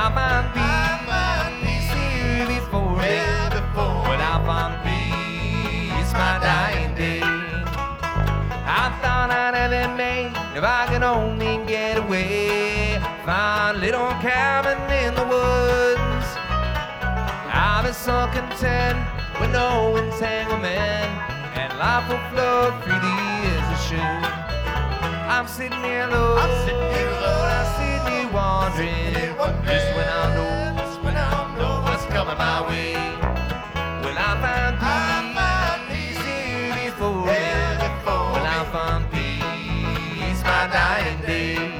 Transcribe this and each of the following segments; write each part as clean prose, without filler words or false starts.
I find peace here before me. Will I find peace my dying day? I thought I'd have it made if I could only get away. Find a little cabin in the woods. I'll be so content with no entanglement, and life will flow freely as it should. I'm sitting here alone, I'm sitting here wandering, just when I know what's coming my way. Will I find peace here before me? Will I find peace my dying day?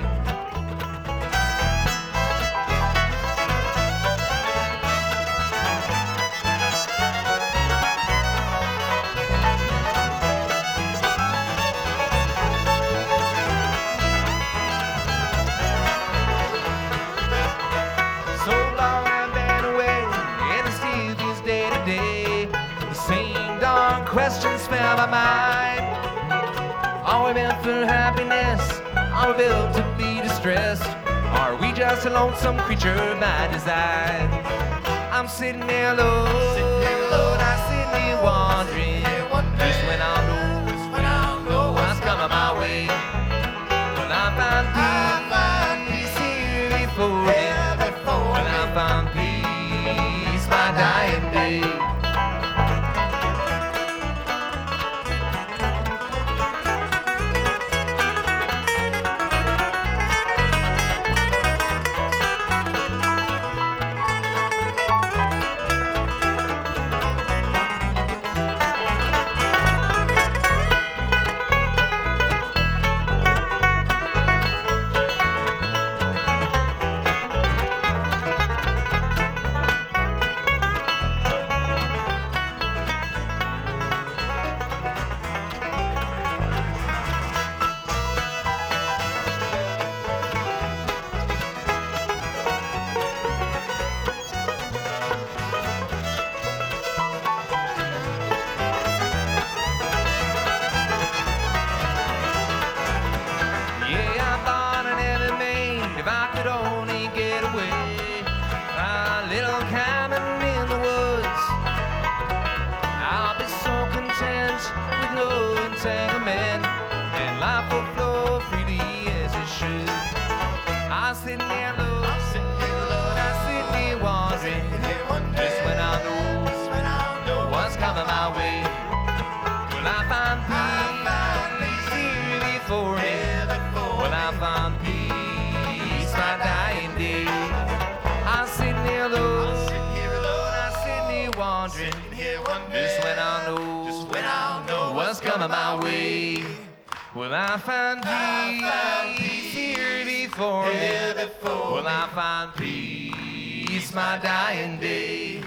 So long I've been away, and it still feels day to day. The same darn questions fill my mind. Are we meant for happiness? Are we built to be distressed? Are we just a lonesome creature by design? I'm sitting here alone, I'm sitting here wandering, just when I know what's coming my way. Will I find peace here before me? Will I find peace my dying day? If I could only get away, a little cabin in the woods, I'll be so content with no entanglement, and life will flow freely as it should. I'm sitting here alone, I'm sitting here wandering, just when I know what's coming my way. Will I find peace here before me? Will I find peace my dying day? I'm sitting here alone, I'm sitting here wandering, just when I know what's coming my way. Will I find peace here before me? Will I find peace my dying day?